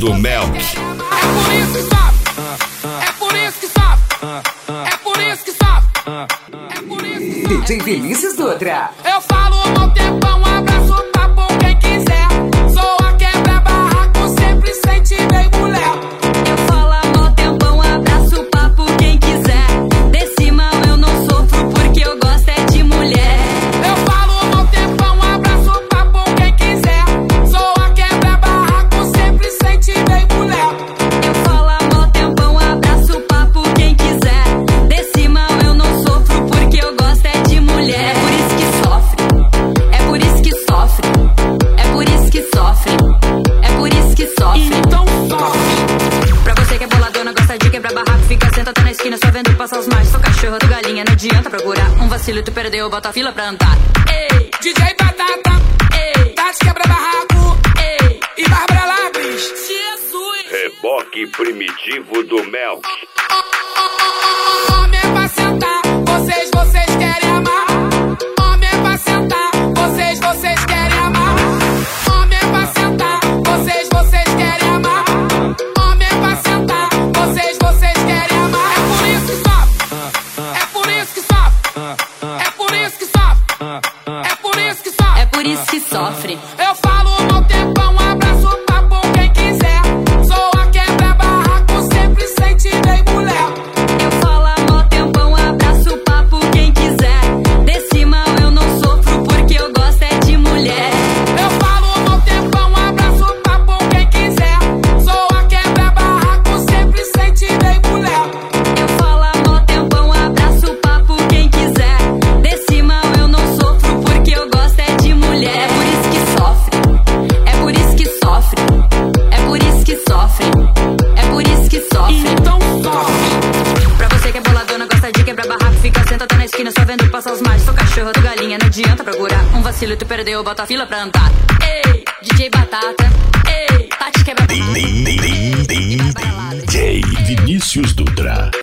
do Melk. É por isso que sofre. É por isso que sofre. É por isso que sofre. É por isso que sofre. DJ Vinícius Dutra. Eu falo mal tempão, abraço papo quem quiser. Sou a quebra-barraco, sempre sente bem mulher. Eu falo mal tempão, abraço papo quem quiser. Desse mal eu não sofro porque eu gosto é de mulher. Eu falo mal tempão, abraço papo quem quiser. Sou a quebra-barraco, sempre sente bem mulher. Eu falo mal tempão, abraço papo quem quiser. Desse mal eu não sofro porque eu gosto é de mulher. É por isso que sofre. É por isso que sofre. É por isso que sofre. É por isso que sofre. Então sofre. Pra você que é boladona, gosta de quebrar barraco, fica sentada na esquina só vendo passar os machos. Sou cachorro, tô galinha, não adianta procurar. Um vacilo tu perdeu, bota a fila pra andar. Ei, DJ Batata, ei, Tati quebra-barraco ei. e Bárbara Labres. Jesus. Reboque primitivo do Melk. Homem é pra sentar, vocês querem amar. Homem é pra sentar, vocês querem amar. Homem é pra sentar, vocês querem amar. Homem é pra sentar, vocês querem amar. É por isso que sofre. É por isso que sofre. É por isso que sofre. É por isso que sofre. É por isso que sofre. Eu falo mal tempão, abraço papo quem quiser. Sou a quebra-barraco, sempre sente bem mulher. Eu falo mal tempão, abraço papo quem quiser. Desse mal eu não sofro porque eu gosto é de mulher. Eu falo mal tempão, abraço papo quem quiser. Sou a quebra-barraco, sempre sente bem mulher. Eu falo mal tempão, abraço papo quem quiser. Desse mal eu não sofro porque eu gosto é de mulher. É por isso que sofre. É por isso que sofre. É por isso que sofre. É por isso que sofre. Então sofre. Pra você que é boladona, gosta de quebrar barraco, fica sentada na esquina só vendo passar os machos. Sou cachorro, tô galinha, não adianta procurar. Um vacilo tu perdeu, bota a fila pra andar. Ei, DJ Batata. Ei, Tati quebra barraco. DJ Vinícius Dutra.